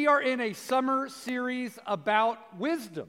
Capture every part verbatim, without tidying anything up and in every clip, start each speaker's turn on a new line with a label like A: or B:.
A: we are in a summer series about wisdom.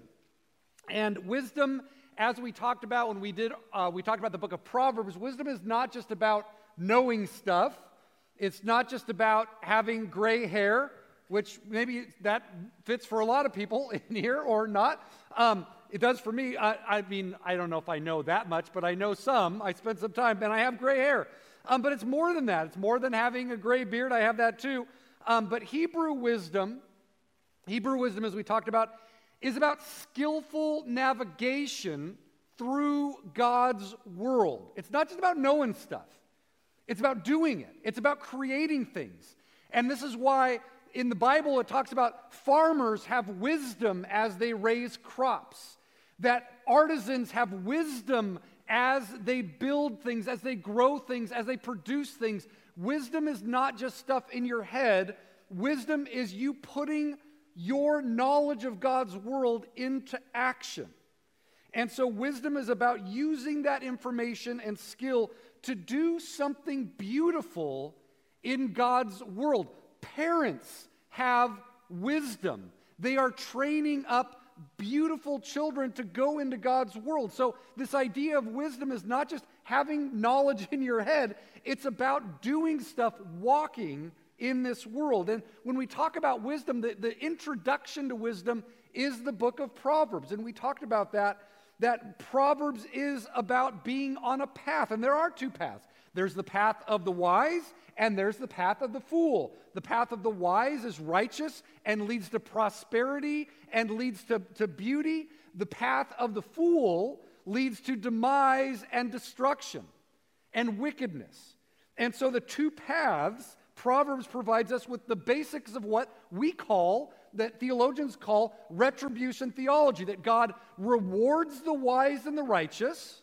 A: And wisdom, as we talked about when we did, uh, we talked about the book of Proverbs, wisdom is not just about knowing stuff. It's not just about having gray hair, which maybe that fits for a lot of people in here or not. Um, it does for me. I, I mean, I don't know if I know that much, but I know some. I spent some time, and I have gray hair. Um, but it's more than that. It's more than having a gray beard. I have that too. Um, but Hebrew wisdom, Hebrew wisdom, as we talked about, is about skillful navigation through God's world. It's not just about knowing stuff. It's about doing it. It's about creating things. And this is why in the Bible it talks about farmers have wisdom as they raise crops, that artisans have wisdom as they build things, as they grow things, as they produce things. Wisdom is not just stuff in your head. Wisdom is you putting your knowledge of God's world into action. And so wisdom is about using that information and skill to do something beautiful in God's world. Parents have wisdom. They are training up beautiful children to go into God's world. So this idea of wisdom is not just having knowledge in your head, it's about doing stuff, walking in this world. And when we talk about wisdom, the, the introduction to wisdom is the book of Proverbs. And we talked about that, that Proverbs is about being on a path. And there are two paths. There's the path of the wise, and there's the path of the fool. The path of the wise is righteous and leads to prosperity and leads to, to beauty. The path of the fool leads to demise and destruction and wickedness. And so the two paths, Proverbs provides us with the basics of what we call, that theologians call retribution theology, that God rewards the wise and the righteous,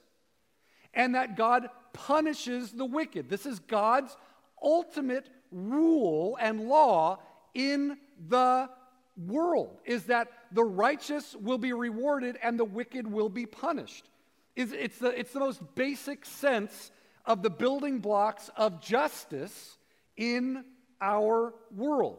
A: and that God punishes the wicked. This is God's ultimate rule and law in the world, is that the righteous will be rewarded and the wicked will be punished. It's, it's, the, it's the most basic sense of the building blocks of justice in our world.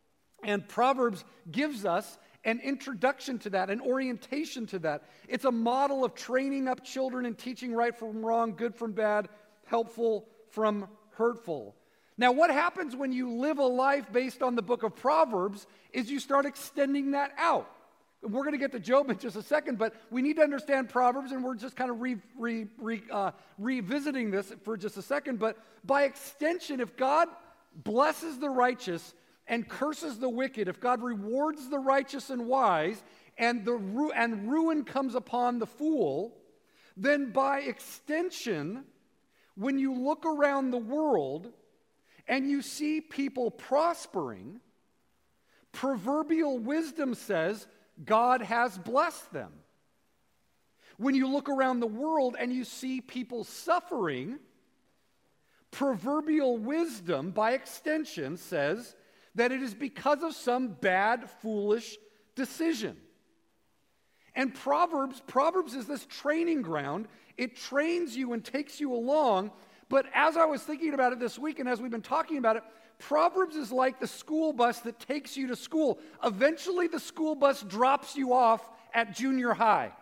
A: And Proverbs gives us an introduction to that, an orientation to that. It's a model of training up children and teaching right from wrong, good from bad, helpful from hurtful. Now, what happens when you live a life based on the book of Proverbs is you start extending that out. We're going to get to Job in just a second, but we need to understand Proverbs, and we're just kind of re, re, re, uh, revisiting this for just a second. But by extension, if God blesses the righteous and curses the wicked, if God rewards the righteous and wise, and the ru- and ruin comes upon the fool, then by extension, when you look around the world and you see people prospering, proverbial wisdom says God has blessed them. When you look around the world and you see people suffering, proverbial wisdom, by extension, says that it is because of some bad, foolish decision. And Proverbs, Proverbs is this training ground. It trains you and takes you along. But as I was thinking about it this week, and as we've been talking about it, Proverbs is like the school bus that takes you to school. Eventually, the school bus drops you off at junior high.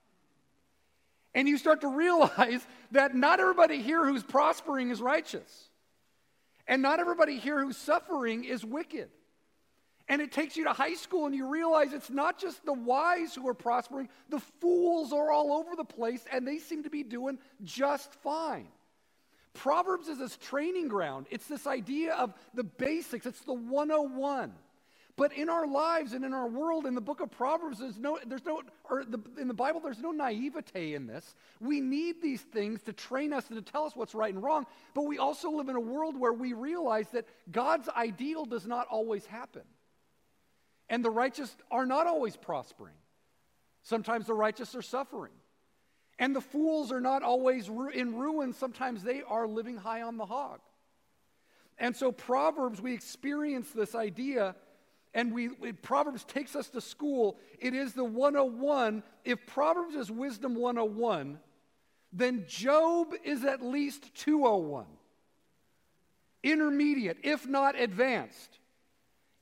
A: And you start to realize that not everybody here who's prospering is righteous. And not everybody here who's suffering is wicked. And it takes you to high school and you realize it's not just the wise who are prospering. The fools are all over the place and they seem to be doing just fine. Proverbs is this training ground. It's this idea of the basics. It's the one oh one. But in our lives and in our world, in the book of Proverbs, there's no, there's no, or the, in the Bible, there's no naivete in this. We need these things to train us and to tell us what's right and wrong. But we also live in a world where we realize that God's ideal does not always happen. And the righteous are not always prospering. Sometimes the righteous are suffering. And the fools are not always ru- in ruin. Sometimes they are living high on the hog. And so Proverbs, we experience this idea, and we it, Proverbs takes us to school. It is the one oh one. If Proverbs is wisdom one oh one, then Job is at least two oh one. Intermediate, if not advanced.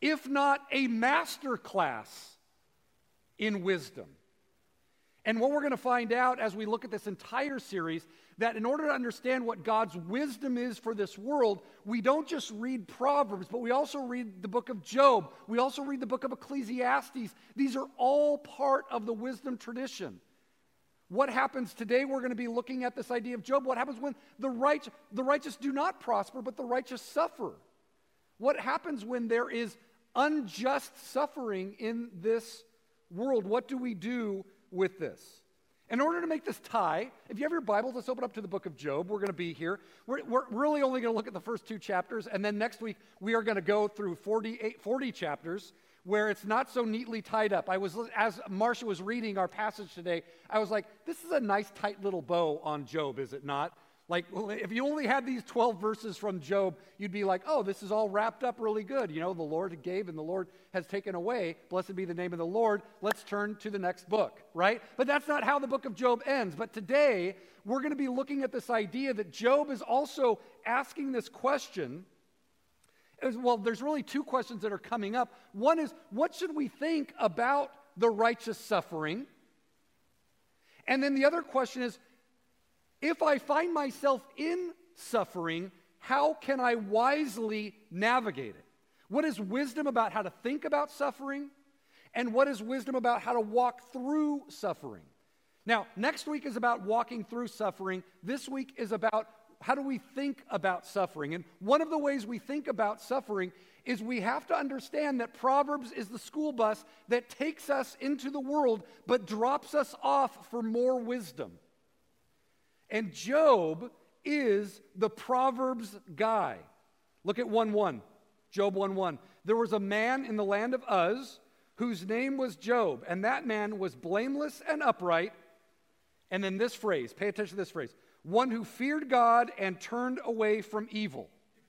A: if not a master class in wisdom. And what we're going to find out as we look at this entire series, that in order to understand what God's wisdom is for this world, we don't just read Proverbs, but we also read the book of Job. We also read the book of Ecclesiastes. These are all part of the wisdom tradition. What happens today, we're going to be looking at this idea of Job. What happens when the right, the righteous do not prosper, but the righteous suffer? What happens when there is unjust suffering in this world? What do we do with this? In order to make this tie, if you have your Bibles, let's open up to the book of Job. We're going to be here. We're, we're really only going to look at the first two chapters, and then next week we are going to go through forty-eight, forty chapters where it's not so neatly tied up. I was, as Marcia was reading our passage today, I was like, this is a nice tight little bow on Job, is it not? Like, if you only had these twelve verses from Job, you'd be like, oh, this is all wrapped up really good. You know, the Lord gave and the Lord has taken away. Blessed be the name of the Lord. Let's turn to the next book, right? But that's not how the book of Job ends. But today, we're going to be looking at this idea that Job is also asking this question. As, well, there's really two questions that are coming up. One is, what should we think about the righteous suffering? And then the other question is, if I find myself in suffering, how can I wisely navigate it? What is wisdom about how to think about suffering? And what is wisdom about how to walk through suffering? Now, next week is about walking through suffering. This week is about how do we think about suffering? And one of the ways we think about suffering is we have to understand that Proverbs is the school bus that takes us into the world but drops us off for more wisdom. And Job is the Proverbs guy. Look at one one. Job one one. There was a man in the land of Uz whose name was Job, and that man was blameless and upright. And then this phrase, pay attention to this phrase, one who feared God and turned away from evil.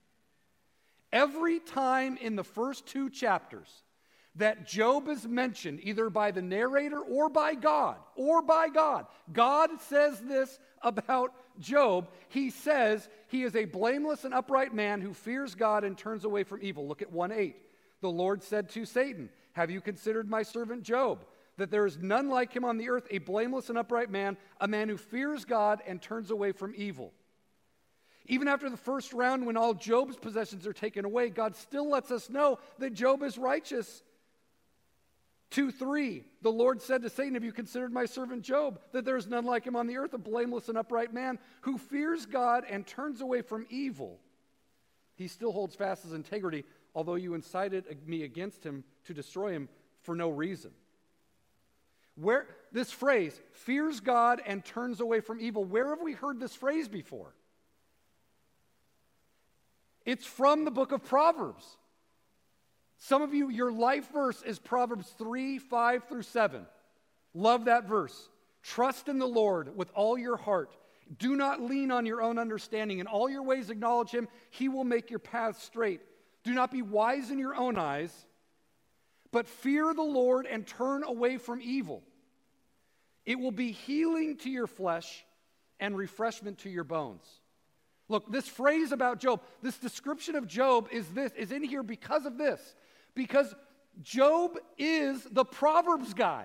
A: Every time in the first two chapters that Job is mentioned, either by the narrator or by God, or by God, God says this about Job. He says he is a blameless and upright man who fears God and turns away from evil. Look at one eight. The Lord said to Satan, have you considered my servant Job, that there is none like him on the earth, a blameless and upright man, a man who fears God and turns away from evil? Even after the first round, when all Job's possessions are taken away, God still lets us know that Job is righteous. two three, the Lord said to Satan, have you considered my servant Job, that there is none like him on the earth, a blameless and upright man who fears God and turns away from evil? He still holds fast his integrity, although you incited me against him to destroy him for no reason. Where this phrase, fears God and turns away from evil, where have we heard this phrase before? It's from the book of Proverbs. Some of you, your life verse is Proverbs three, five through seven. Love that verse. Trust in the Lord with all your heart. Do not lean on your own understanding. In all your ways acknowledge him. He will make your paths straight. Do not be wise in your own eyes, but fear the Lord and turn away from evil. It will be healing to your flesh and refreshment to your bones. Look, this phrase about Job, this description of Job is this, is in here because of this. Because Job is the Proverbs guy.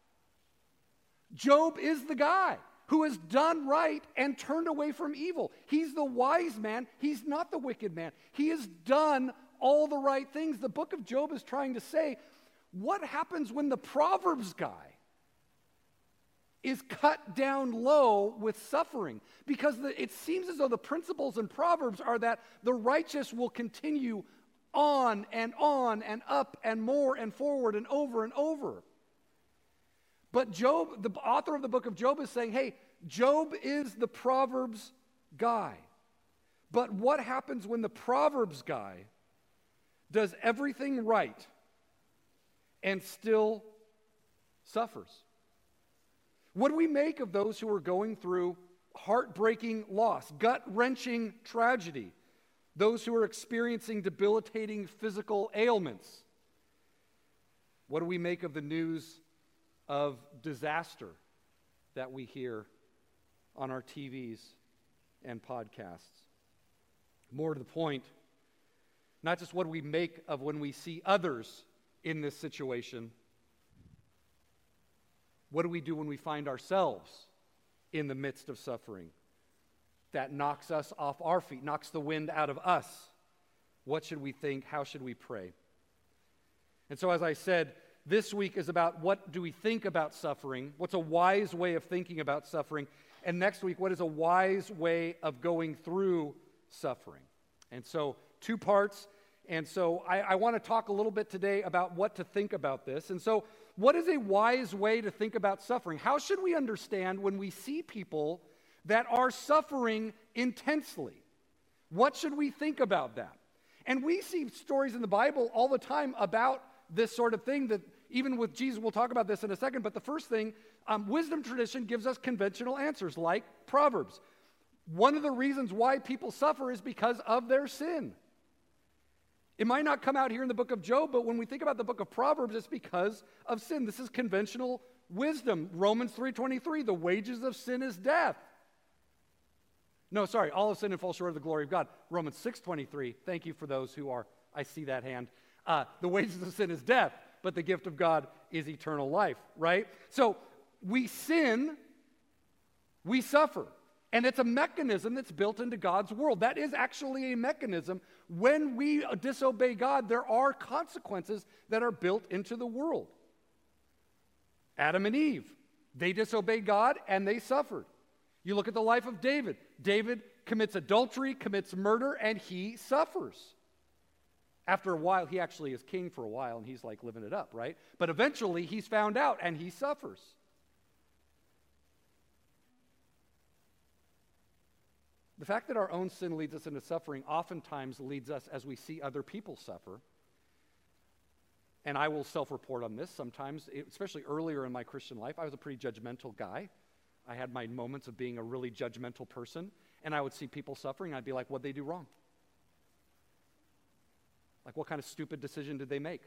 A: Job is the guy who has done right and turned away from evil. He's the wise man. He's not the wicked man. He has done all the right things. The book of Job is trying to say, what happens when the Proverbs guy is cut down low with suffering? Because the, it seems as though the principles in Proverbs are that the righteous will continue on and on and up and more and forward and over and over. But Job, the author of the book of Job, is saying, hey, Job is the Proverbs guy. But what happens when the Proverbs guy does everything right and still suffers? What do we make of those who are going through heartbreaking loss, gut-wrenching tragedy? Those who are experiencing debilitating physical ailments? What do we make of the news of disaster that we hear on our T Vs and podcasts? More to the point, not just what do we make of when we see others in this situation. What do we do when we find ourselves in the midst of suffering? That knocks us off our feet, knocks the wind out of us. What should we think? How should we pray? And so, as I said, this week is about what do we think about suffering? What's a wise way of thinking about suffering? And next week, what is a wise way of going through suffering? And so, two parts. And so, I, I want to talk a little bit today about what to think about this. And so, what is a wise way to think about suffering? How should we understand when we see people that are suffering intensely? What should we think about that? And we see stories in the Bible all the time about this sort of thing that even with Jesus, we'll talk about this in a second, but the first thing, um, wisdom tradition gives us conventional answers like Proverbs. One of the reasons why people suffer is because of their sin. It might not come out here in the book of Job, but when we think about the book of Proverbs, it's because of sin. This is conventional wisdom. Romans three twenty-three, the wages of sin is death. No, sorry, all of sin and fall short of the glory of God. Romans six twenty-three, thank you for those who are, I see that hand. Uh, the wages of sin is death, but the gift of God is eternal life, right? So we sin, we suffer. And it's a mechanism that's built into God's world. That is actually a mechanism. When we disobey God, there are consequences that are built into the world. Adam and Eve, they disobeyed God and they suffered. You look at the life of David. David commits adultery, commits murder, and he suffers. After a while, he actually is king for a while, and he's like living it up, right? But eventually, he's found out, and he suffers. The fact that our own sin leads us into suffering oftentimes leads us as we see other people suffer. And I will self-report on this sometimes, especially earlier in my Christian life. I was a pretty judgmental guy. I had my moments of being a really judgmental person, and I would see people suffering, and I'd be like, what'd they do wrong? Like, what kind of stupid decision did they make?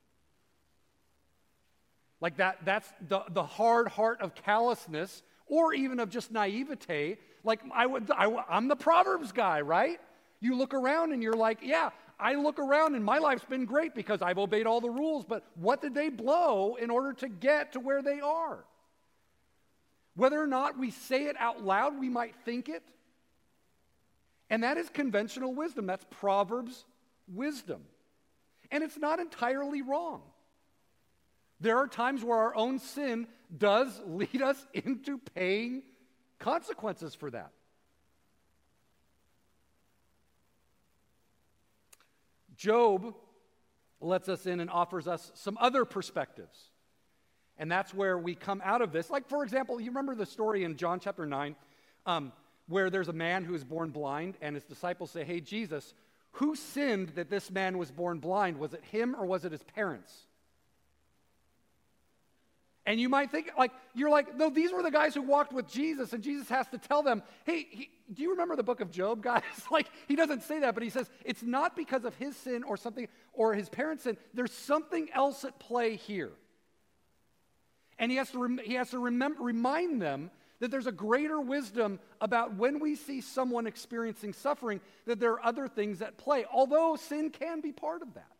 A: Like that, that's the, the hard heart of callousness, or even of just naivete. Like, I would, I, I'm the Proverbs guy, right? You look around and you're like, yeah, I look around and my life's been great because I've obeyed all the rules, but what did they blow in order to get to where they are? Whether or not we say it out loud, we might think it. And that is conventional wisdom. That's Proverbs wisdom. And it's not entirely wrong. There are times where our own sin does lead us into paying consequences for that. Job lets us in and offers us some other perspectives. And that's where we come out of this. Like, for example, you remember the story in John chapter nine um, where there's a man who is born blind, and his disciples say, hey, Jesus, who sinned that this man was born blind? Was it him or was it his parents? And you might think, like, you're like, no, these were the guys who walked with Jesus, and Jesus has to tell them, hey, he, do you remember the book of Job, guys? Like, he doesn't say that, but he says, it's not because of his sin or something, or his parents' sin. There's something else at play here. And he has to, rem- he has to remember, remind them that there's a greater wisdom about when we see someone experiencing suffering, that there are other things at play, although sin can be part of that.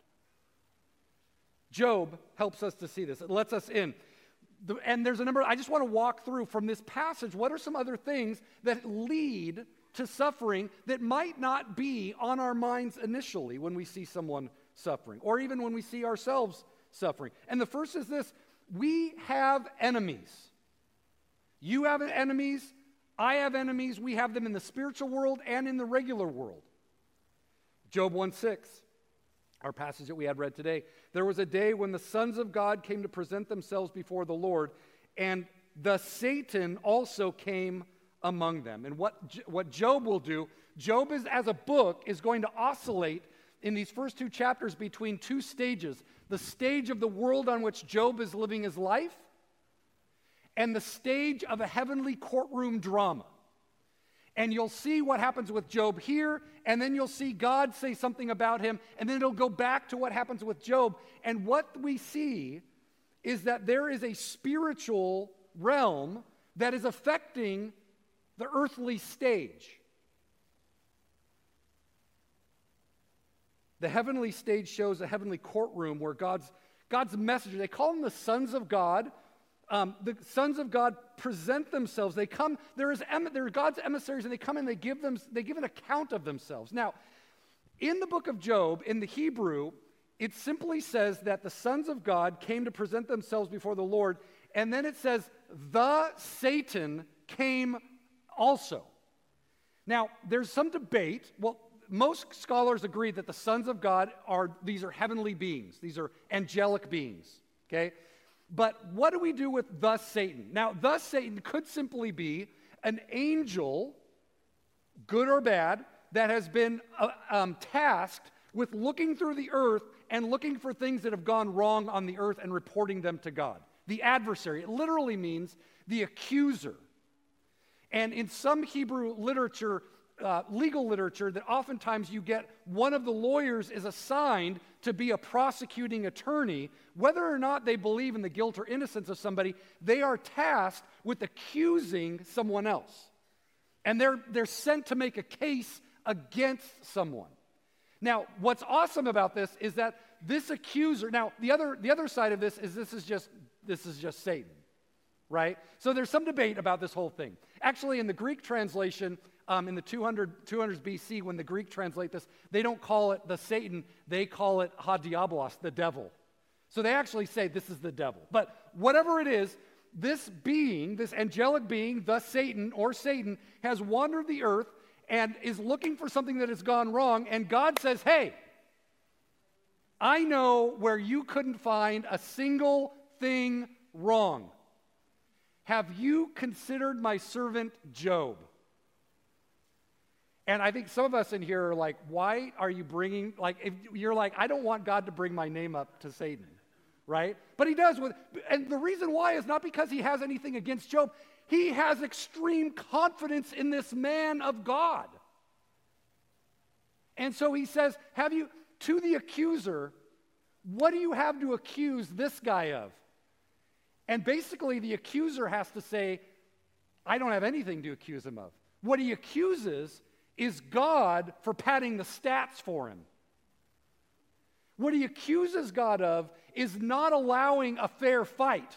A: Job helps us to see this. It lets us in. The, and there's a number, I just want to walk through from this passage, what are some other things that lead to suffering that might not be on our minds initially when we see someone suffering, or even when we see ourselves suffering. And the first is this: we have enemies. You have enemies, I have enemies, we have them in the spiritual world and in the regular world. Job one six, our passage that we had read today. There was a day when the sons of God came to present themselves before the Lord, and the Satan also came among them. And what, what Job will do, Job is, as a book, is going to oscillate in these first two chapters between two stages. The stage of the world on which Job is living his life, and the stage of a heavenly courtroom drama. And you'll see what happens with Job here, and then you'll see God say something about him, and then it'll go back to what happens with Job. And what we see is that there is a spiritual realm that is affecting the earthly stage. the heavenly stage shows a heavenly courtroom where God's, God's messengers, they call them the sons of God. Um, the sons of God present themselves. They come, there is em- they're God's emissaries, and they come and they give them, they give an account of themselves. Now, in the book of Job, in the Hebrew, it simply says that the sons of God came to present themselves before the Lord, and then it says, the Satan came also. Now, there's some debate. Well, most scholars agree that the sons of God are, these are heavenly beings. These are angelic beings, okay? But what do we do with the Satan? Now, the Satan could simply be an angel, good or bad, that has been uh, um, tasked with looking through the earth and looking for things that have gone wrong on the earth and reporting them to God. The adversary, it literally means the accuser. And in some Hebrew literature, uh, legal literature, that oftentimes you get one of the lawyers is assigned to be a prosecuting attorney. Whether or not they believe in the guilt or innocence of somebody, they are tasked with accusing someone else. And they're, they're sent to make a case against someone. Now, what's awesome about this is that this accuser, now the other, the other side of this is this is just this is just Satan, right? So there's some debate about this whole thing. Actually, in the Greek translation, um, in the two hundred, two hundreds B C, when the Greek translate this, they don't call it the Satan, they call it ha diabolos, the devil. So they actually say this is the devil. But whatever it is, this being, this angelic being, the Satan or Satan, has wandered the earth and is looking for something that has gone wrong, and God says, hey, I know where you couldn't find a single thing wrong. Have you considered my servant Job? And I think some of us in here are like, why are you bringing, like, if you're like, I don't want God to bring my name up to Satan, right? But he does, with, and the reason why is not because he has anything against Job. He has extreme confidence in this man of God. And so he says, have you, to the accuser, what do you have to accuse this guy of? And basically the accuser has to say, I don't have anything to accuse him of. What he accuses is God for padding the stats for him. What he accuses God of is not allowing a fair fight.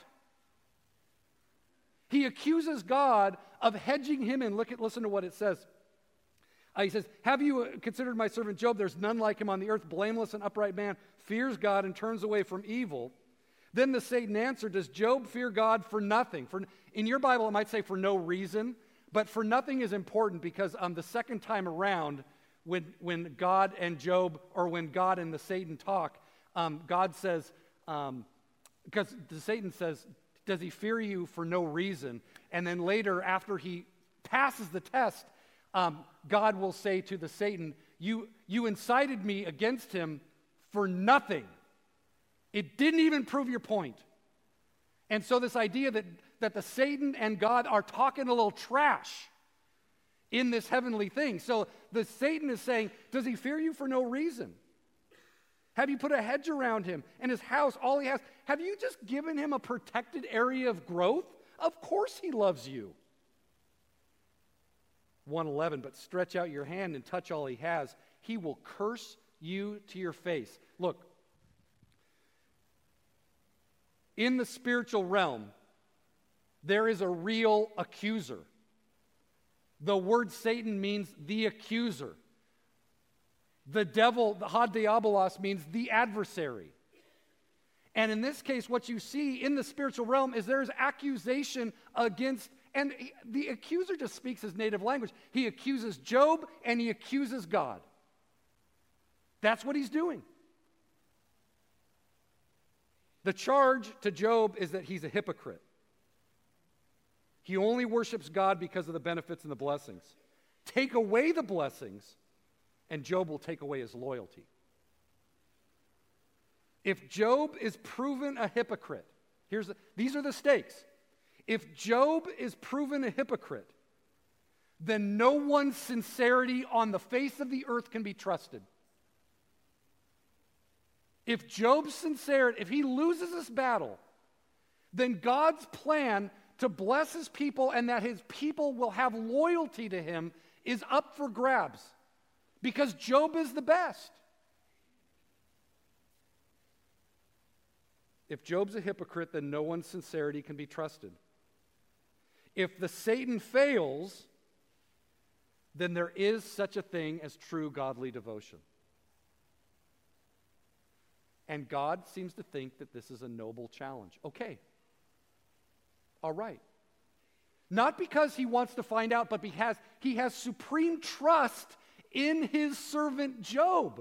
A: He accuses God of hedging him in. Look at, listen to what it says. Uh, he says, have you considered my servant Job? There's none like him on the earth, blameless and upright man, fears God and turns away from evil. Then the Satan answered, does Job fear God for nothing? For, in your Bible, it might say for no reason, but for nothing is important because um, the second time around, when, when God and Job, or when God and the Satan talk, um, God says, um, because the Satan says, does he fear you for no reason? And then later, after he passes the test, um, God will say to the Satan, you, you incited me against him for nothing. It didn't even prove your point. And so this idea that, that the Satan and God are talking a little trash in this heavenly thing. So the Satan is saying, does he fear you for no reason? Have you put a hedge around him and his house, all he has? Have you just given him a protected area of growth? Of course he loves you. one eleven, but stretch out your hand and touch all he has. He will curse you to your face. Look, in the spiritual realm, there is a real accuser. The word Satan means the accuser. The devil, the ha diabolos, means the adversary. And in this case, what you see in the spiritual realm is there is accusation against, and he, the accuser just speaks his native language. He accuses Job and he accuses God. That's what he's doing. The charge to Job is that he's a hypocrite. He only worships God because of the benefits and the blessings. Take away the blessings, and Job will take away his loyalty. If Job is proven a hypocrite, here's the, these are the stakes. If Job is proven a hypocrite, then no one's sincerity on the face of the earth can be trusted. If Job's sincerity, if he loses this battle, then God's plan to bless his people and that his people will have loyalty to him is up for grabs. Because Job is the best. If Job's a hypocrite, then no one's sincerity can be trusted. If the Satan fails, then there is such a thing as true godly devotion. And God seems to think that this is a noble challenge. Okay. All right. Not because he wants to find out, but because he has supreme trust in his servant Job.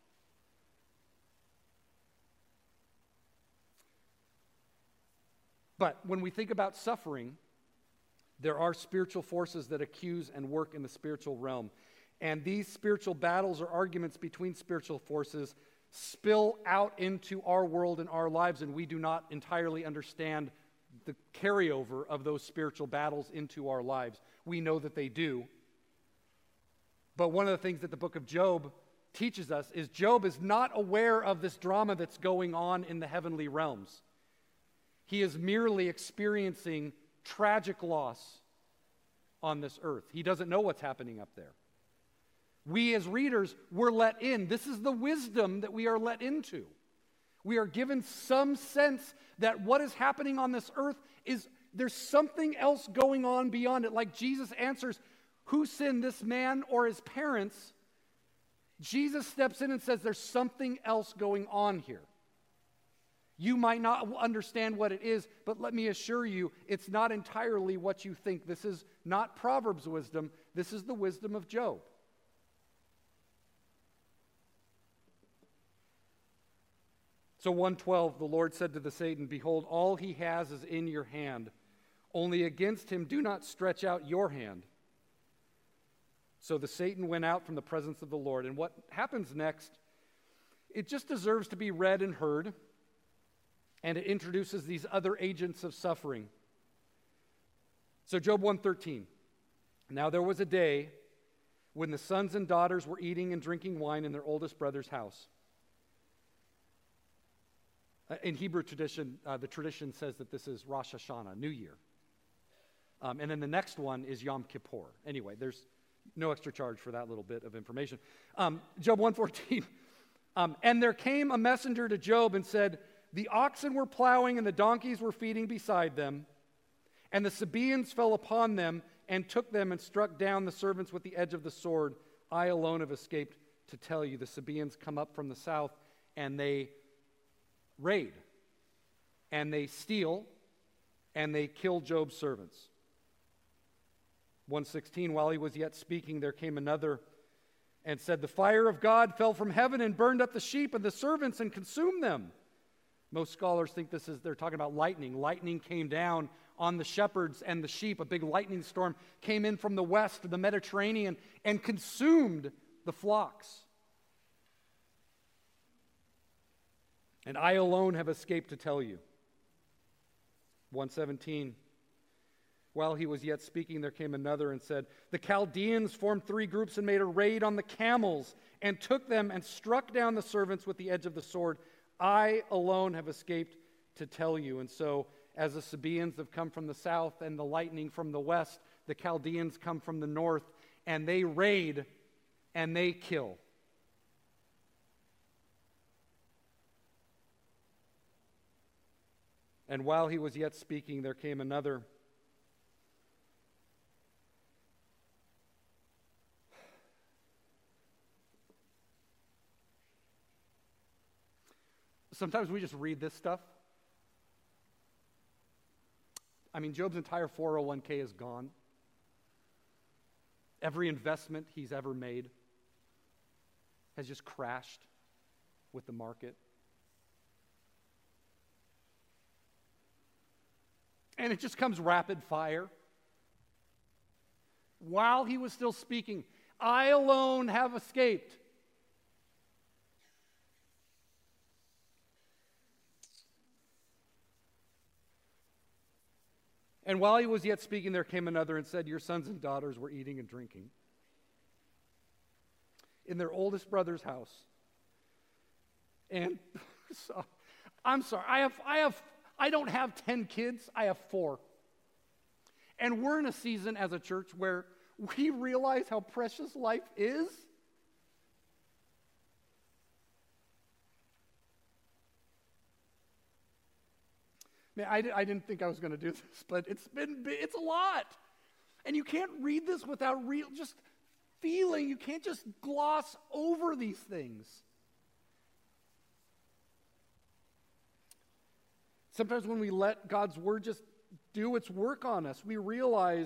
A: But when we think about suffering, there are spiritual forces that accuse and work in the spiritual realm. And these spiritual battles or arguments between spiritual forces spill out into our world and our lives, and we do not entirely understand the carryover of those spiritual battles into our lives. We know that they do. But one of the things that the book of Job teaches us is Job is not aware of this drama that's going on in the heavenly realms. He is merely experiencing tragic loss on this earth. He doesn't know what's happening up there. We as readers, we're let in. This is the wisdom that we are let into. We are given some sense that what is happening on this earth is there's something else going on beyond it. Like Jesus answers, who sinned, this man or his parents? Jesus steps in and says there's something else going on here. You might not understand what it is, but let me assure you, it's not entirely what you think. This is not Proverbs wisdom. This is the wisdom of Job. So one twelve, the Lord said to the Satan, behold, all he has is in your hand. Only against him do not stretch out your hand. So the Satan went out from the presence of the Lord. And what happens next, it just deserves to be read and heard. And it introduces these other agents of suffering. So Job one thirteen. Now there was a day when the sons and daughters were eating and drinking wine in their oldest brother's house. In Hebrew tradition, uh, the tradition says that this is Rosh Hashanah, New Year. Um, and then the next one is Yom Kippur. Anyway, there's no extra charge for that little bit of information. Um, Job one fourteen. Um, and there came a messenger to Job and said, the oxen were plowing and the donkeys were feeding beside them. And the Sabaeans fell upon them and took them and struck down the servants with the edge of the sword. I alone have escaped to tell you. The Sabaeans come up from the south and they raid, and they steal, and they kill Job's servants. one sixteen, while he was yet speaking, there came another and said, the fire of God fell from heaven and burned up the sheep and the servants and consumed them. Most scholars think this is, they're talking about lightning. Lightning came down on the shepherds and the sheep. A big lightning storm came in from the west of the Mediterranean and consumed the flocks. And I alone have escaped to tell you. one seventeen, while he was yet speaking, there came another and said, the Chaldeans formed three groups and made a raid on the camels and took them and struck down the servants with the edge of the sword. I alone have escaped to tell you. And so, as the Sabaeans have come from the south and the lightning from the west, the Chaldeans come from the north, and they raid and they kill. And while he was yet speaking, there came another. Sometimes we just read this stuff. I mean, Job's entire four oh one k is gone. Every investment he's ever made has just crashed with the market. And it just comes rapid fire. While he was still speaking, I alone have escaped. And while he was yet speaking, there came another and said, your sons and daughters were eating and drinking in their oldest brother's house. And so, I'm sorry, I have, I have, I don't have ten kids, I have four. And we're in a season as a church where we realize how precious life is. Man, I, I didn't think I was going to do this, but it's been, it's a lot. And you can't read this without real, just feeling. You can't just gloss over these things. Sometimes when we let God's word just do its work on us, we realize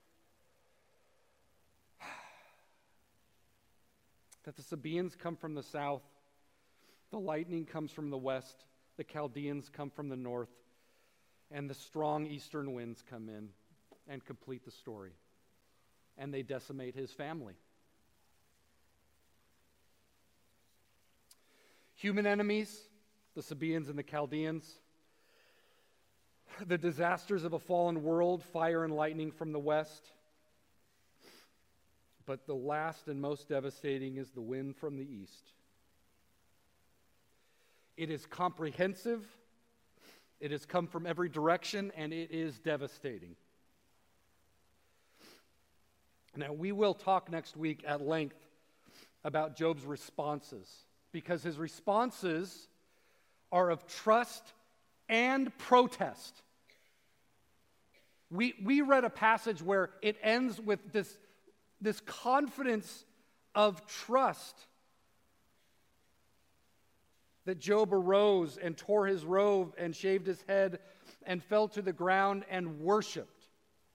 A: that the Sabaeans come from the south, the lightning comes from the west, the Chaldeans come from the north, and the strong eastern winds come in and complete the story. And they decimate his family. Human enemies, the Sabaeans and the Chaldeans, the disasters of a fallen world, fire and lightning from the west. But the last and most devastating is the wind from the east. It is comprehensive, it has come from every direction, and it is devastating. Now, we will talk next week at length about Job's responses, because his responses are of trust and protest. We, we read a passage where it ends with this, this confidence of trust that Job arose and tore his robe and shaved his head and fell to the ground and worshiped.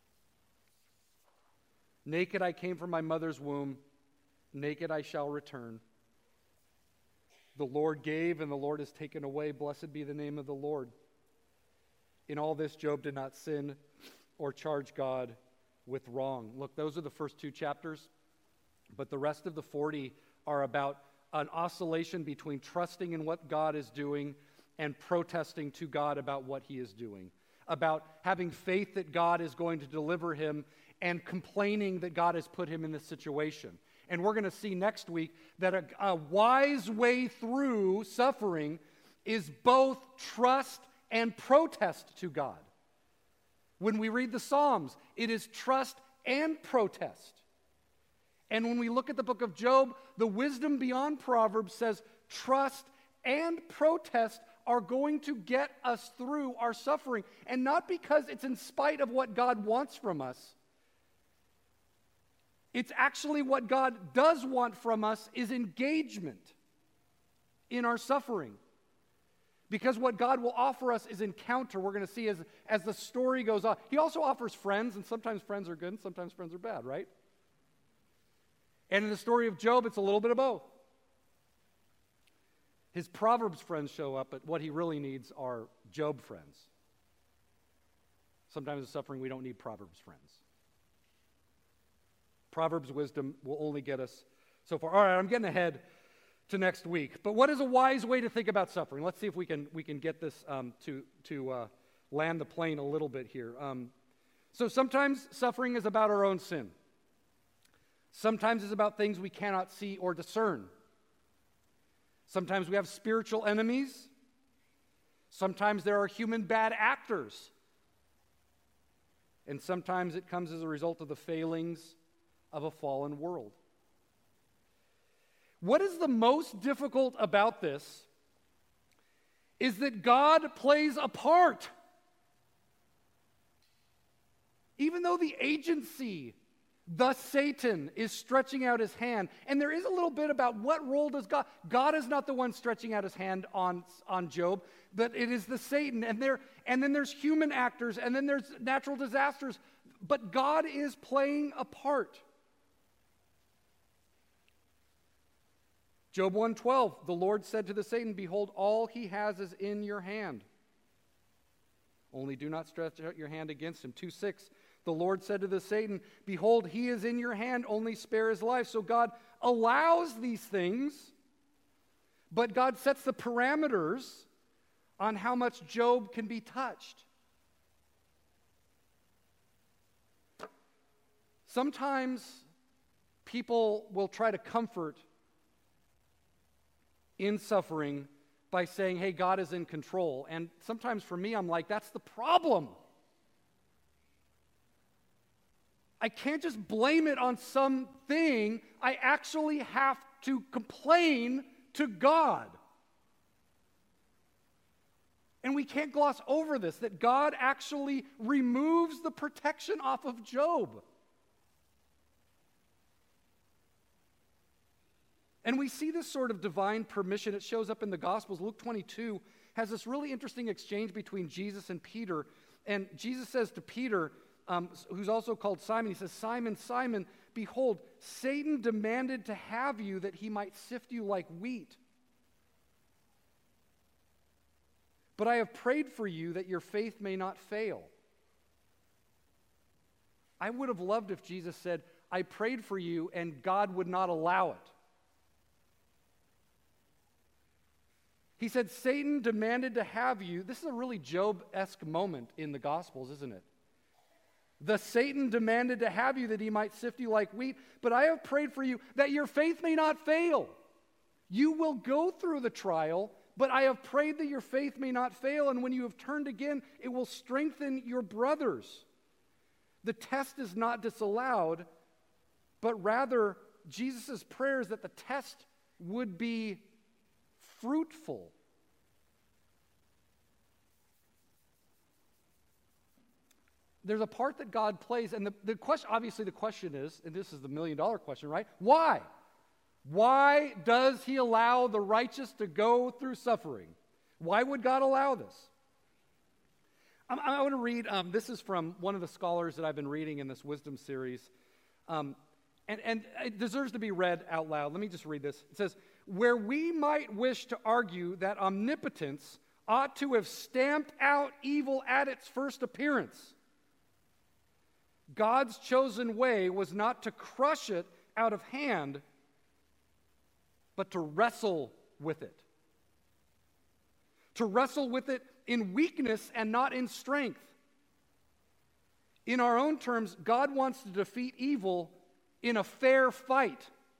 A: Naked I came from my mother's womb, naked I shall return. The Lord gave and the Lord has taken away. Blessed be the name of the Lord. In all this, Job did not sin or charge God with wrong. Look, those are the first two chapters, but the rest of the forty are about an oscillation between trusting in what God is doing and protesting to God about what he is doing, about having faith that God is going to deliver him and complaining that God has put him in this situation. And we're going to see next week that a, a wise way through suffering is both trust and protest to God. When we read the Psalms, it is trust and protest. And when we look at the book of Job, the wisdom beyond Proverbs says trust and protest are going to get us through our suffering. And not because it's in spite of what God wants from us. It's actually what God does want from us is engagement in our suffering. Because what God will offer us is encounter. We're going to see as, as the story goes on. He also offers friends, and sometimes friends are good and sometimes friends are bad, right? And in the story of Job, it's a little bit of both. His Proverbs friends show up, but what he really needs are Job friends. Sometimes in suffering, we don't need Proverbs friends. Proverbs wisdom will only get us so far. All right, I'm getting ahead to next week. But what is a wise way to think about suffering? Let's see if we can we can get this um, to to uh, land the plane a little bit here. Um, so sometimes suffering is about our own sin. Sometimes it's about things we cannot see or discern. Sometimes we have spiritual enemies. Sometimes there are human bad actors. And sometimes it comes as a result of the failings of a fallen world. What is the most difficult about this is that God plays a part. Even though the agency, thus Satan, is stretching out his hand, and there is a little bit about what role does God, God is not the one stretching out his hand on, on Job, but it is the Satan, and there, and then there's human actors, and then there's natural disasters, but God is playing a part. Job one twelve, the Lord said to the Satan, behold, all he has is in your hand. Only do not stretch out your hand against him. two six, the Lord said to the Satan, behold, he is in your hand, only spare his life. So God allows these things, but God sets the parameters on how much Job can be touched. Sometimes people will try to comfort in suffering by saying, hey, God is in control. And sometimes for me, I'm like, that's the problem. I can't just blame it on something. I actually have to complain to God. And we can't gloss over this, that God actually removes the protection off of Job. And we see this sort of divine permission. It shows up in the Gospels. Luke twenty-two has this really interesting exchange between Jesus and Peter. And Jesus says to Peter, um, who's also called Simon, he says, Simon, Simon, behold, Satan demanded to have you that he might sift you like wheat. But I have prayed for you that your faith may not fail. I would have loved if Jesus said, I prayed for you and God would not allow it. He said, Satan demanded to have you. This is a really Job-esque moment in the Gospels, isn't it? The Satan demanded to have you that he might sift you like wheat, but I have prayed for you that your faith may not fail. You will go through the trial, but I have prayed that your faith may not fail, and when you have turned again, it will strengthen your brothers. The test is not disallowed, but rather Jesus' prayer is that the test would be fruitful. There's a part that God plays, and the, the question, obviously the question is, and this is the million dollar question, right? Why? Why does he allow the righteous to go through suffering? Why would God allow this? I'm, I want to read, um, this is from one of the scholars that I've been reading in this wisdom series, um, and, and it deserves to be read out loud. Let me just read this. It says, where we might wish to argue that omnipotence ought to have stamped out evil at its first appearance, God's chosen way was not to crush it out of hand, but to wrestle with it. To wrestle with it in weakness and not in strength. In our own terms, God wants to defeat evil in a fair fight,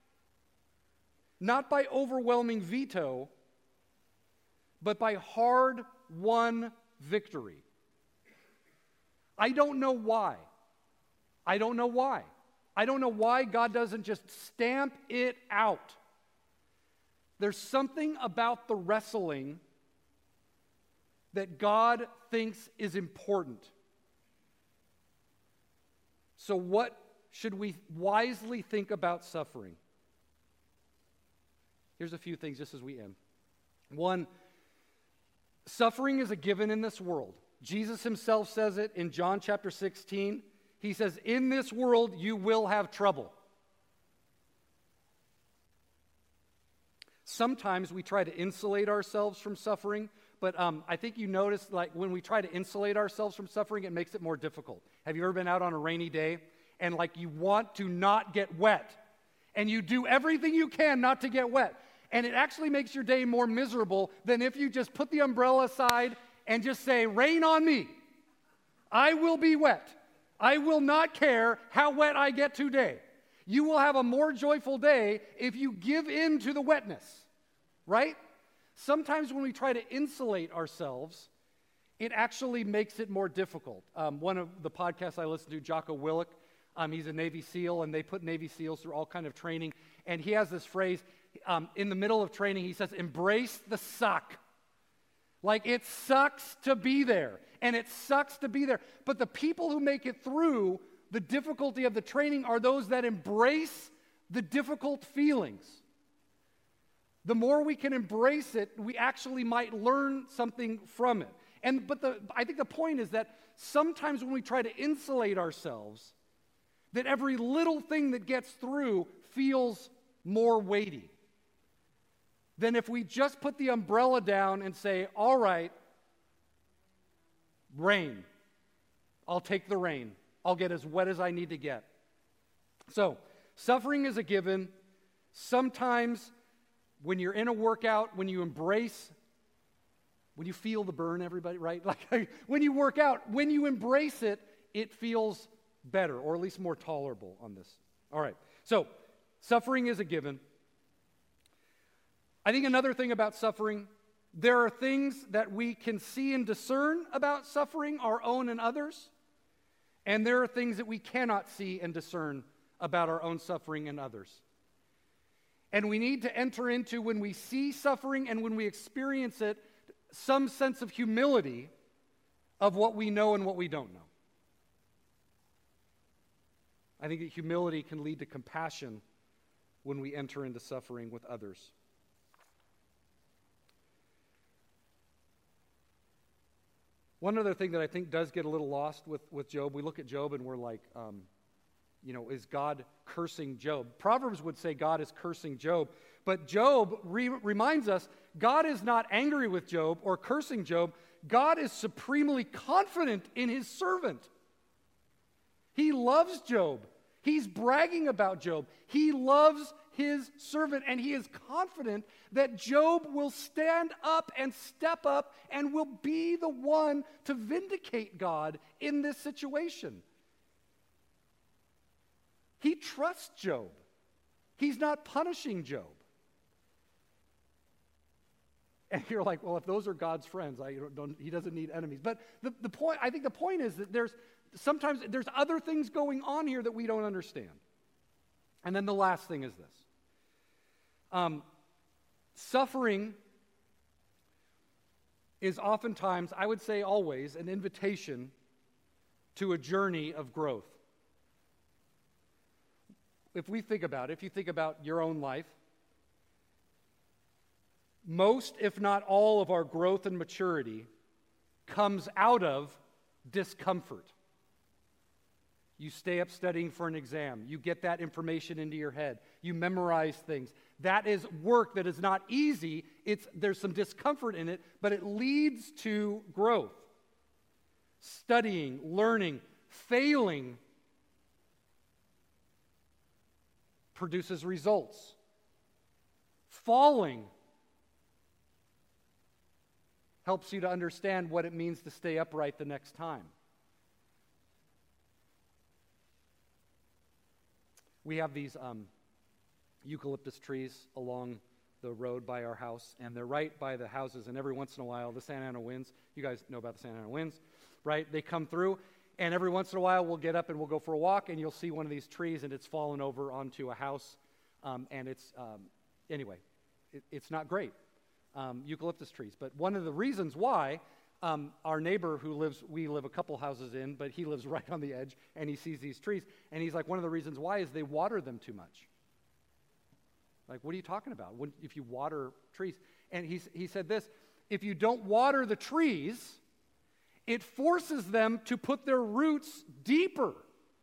A: not by overwhelming veto, but by hard-won victory. I don't know why. I don't know why. I don't know why God doesn't just stamp it out. There's something about the wrestling that God thinks is important. So what should we wisely think about suffering? Here's a few things just as we end. One, suffering is a given in this world. Jesus himself says it in John chapter sixteen. He says, in this world you will have trouble. Sometimes we try to insulate ourselves from suffering, but um, I think you notice, like, when we try to insulate ourselves from suffering, it makes it more difficult. Have you ever been out on a rainy day and, like, you want to not get wet, and you do everything you can not to get wet, and it actually makes your day more miserable than if you just put the umbrella aside and just say, rain on me. I will be wet. I will not care how wet I get today. You will have a more joyful day if you give in to the wetness, right? Sometimes when we try to insulate ourselves, it actually makes it more difficult. Um, one of the podcasts I listen to, Jocko Willink, um, he's a Navy SEAL, and they put Navy SEALs through all kind of training, and he has this phrase, um, in the middle of training, he says, embrace the suck. Like, it sucks to be there, and it sucks to be there. But the people who make it through the difficulty of the training are those that embrace the difficult feelings. The more we can embrace it, we actually might learn something from it. And but the I think the point is that sometimes when we try to insulate ourselves, that every little thing that gets through feels more weighty than if we just put the umbrella down and say, all right, rain. I'll take the rain. I'll get as wet as I need to get. So, suffering is a given. Sometimes when you're in a workout, when you embrace, when you feel the burn, everybody, right? Like when you work out, when you embrace it, it feels better, or at least more tolerable on this. All right. So, suffering is a given. I think another thing about suffering, there are things that we can see and discern about suffering, our own and others, and there are things that we cannot see and discern about our own suffering and others. And we need to enter into, when we see suffering and when we experience it, some sense of humility of what we know and what we don't know. I think that humility can lead to compassion when we enter into suffering with others. One other thing that I think does get a little lost with, with Job, we look at Job and we're like, um, you know, is God cursing Job? Proverbs would say God is cursing Job, but Job re- reminds us God is not angry with Job or cursing Job. God is supremely confident in his servant. He loves Job. He's bragging about Job. He loves his servant, and he is confident that Job will stand up and step up and will be the one to vindicate God in this situation. He trusts Job. He's not punishing Job. And you're like, well, if those are God's friends, I don't, don't, he doesn't need enemies. But the, the point, I think the point is that there's sometimes there's other things going on here that we don't understand. And then the last thing is this. Um, suffering is oftentimes, I would say always, an invitation to a journey of growth. If we think about it, if you think about your own life, most, if not all, of our growth and maturity comes out of discomfort. You stay up studying for an exam. You get that information into your head. You memorize things. That is work that is not easy. It's, there's some discomfort in it, but it leads to growth. Studying, learning, failing produces results. Falling helps you to understand what it means to stay upright the next time. We have these um, eucalyptus trees along the road by our house, and they're right by the houses, and every once in a while, the Santa Ana winds, you guys know about the Santa Ana winds, right? They come through, and every once in a while, we'll get up and we'll go for a walk, and you'll see one of these trees, and it's fallen over onto a house, um, and it's, um, anyway, it, it's not great, um, eucalyptus trees. But one of the reasons why, Um, our neighbor who lives, we live a couple houses in, but he lives right on the edge, and he sees these trees, and he's like, one of the reasons why is they water them too much. Like, what are you talking about? When, if you water trees? And he's, he said this, if you don't water the trees, it forces them to put their roots deeper.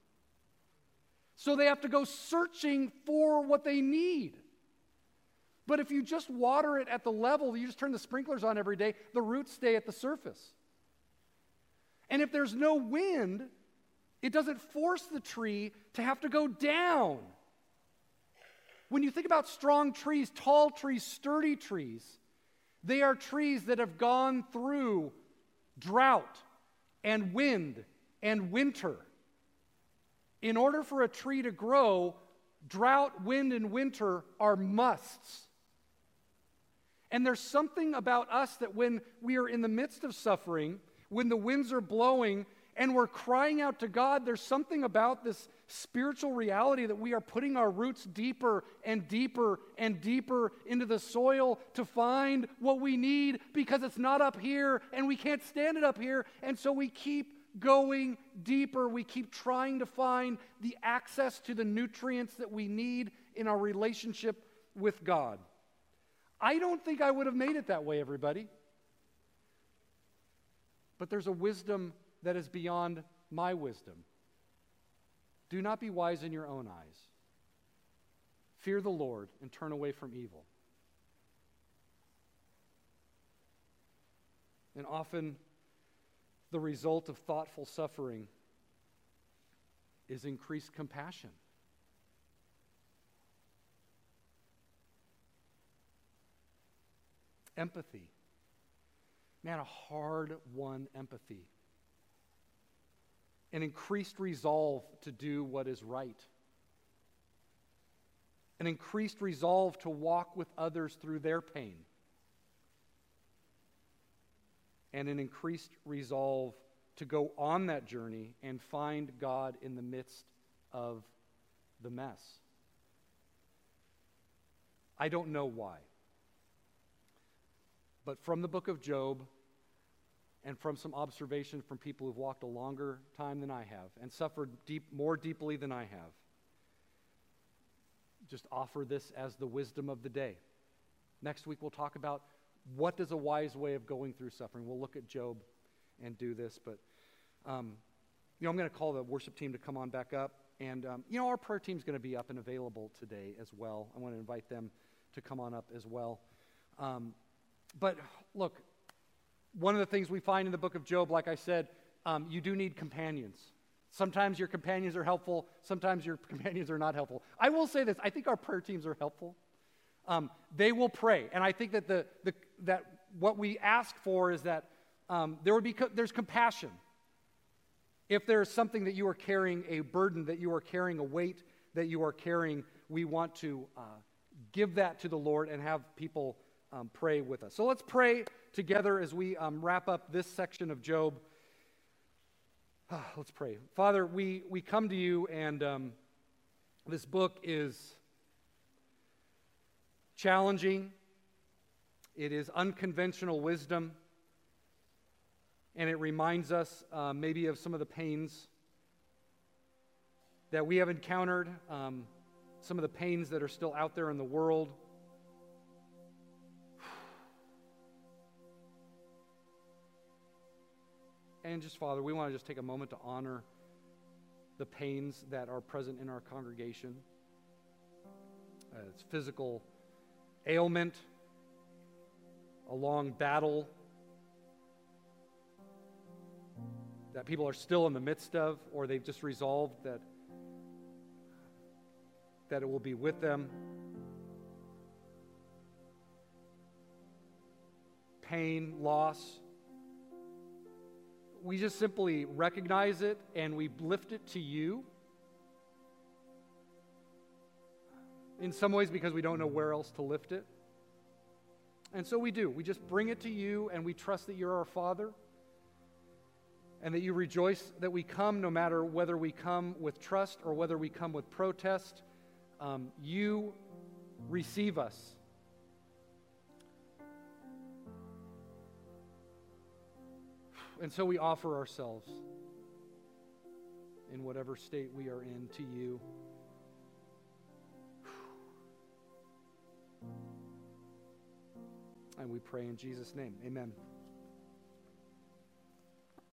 A: So they have to go searching for what they need. But if you just water it at the level, you just turn the sprinklers on every day, the roots stay at the surface. And if there's no wind, it doesn't force the tree to have to go down. When you think about strong trees, tall trees, sturdy trees, they are trees that have gone through drought and wind and winter. In order for a tree to grow, drought, wind, and winter are musts. And there's something about us that when we are in the midst of suffering, when the winds are blowing and we're crying out to God, there's something about this spiritual reality that we are putting our roots deeper and deeper and deeper into the soil to find what we need, because it's not up here and we can't stand it up here. And so we keep going deeper. We keep trying to find the access to the nutrients that we need in our relationship with God. I don't think I would have made it that way, everybody. But there's a wisdom that is beyond my wisdom. Do not be wise in your own eyes. Fear the Lord and turn away from evil. And often, the result of thoughtful suffering is increased compassion. Empathy. Man, a hard-won empathy. An increased resolve to do what is right. An increased resolve to walk with others through their pain. And an increased resolve to go on that journey and find God in the midst of the mess. I don't know why. but from the book of Job and from some observation from people who've walked a longer time than I have and suffered deep, more deeply than I have, just offer this as the wisdom of the day. Next week we'll talk about what is a wise way of going through suffering. We'll look at Job and do this, but um, you know, I'm going to call the worship team to come on back up, and um, you know, our prayer team's going to be up and available today as well. I want to invite them to come on up as well. Um, but look, one of the things we find in the book of Job, like I said, um, you do need companions. Sometimes your companions are helpful. Sometimes your companions are not helpful. I will say this. I think our prayer teams are helpful. Um, they will pray. And I think that the, the that what we ask for is that um, there would be co- there's compassion. If there's something that you are carrying, a burden that you are carrying, a weight that you are carrying, we want to uh, give that to the Lord and have people um, pray with us. So let's pray together as we um, wrap up this section of Job. Let's pray. Father, we, we come to you, and um, this book is challenging. It is unconventional wisdom, and it reminds us uh, maybe of some of the pains that we have encountered, um, some of the pains that are still out there in the world. And just, Father, we want to just take a moment to honor the pains that are present in our congregation. Uh, it's physical ailment, a long battle that people are still in the midst of, or they've just resolved that, that it will be with them. Pain, loss. We just simply recognize it and we lift it to you. In some ways because we don't know where else to lift it. And so we do. We just bring it to you, and we trust that you're our Father and that you rejoice that we come, no matter whether we come with trust or whether we come with protest. Um, you receive us. And so we offer ourselves in whatever state we are in to you. And we pray in Jesus' name. Amen.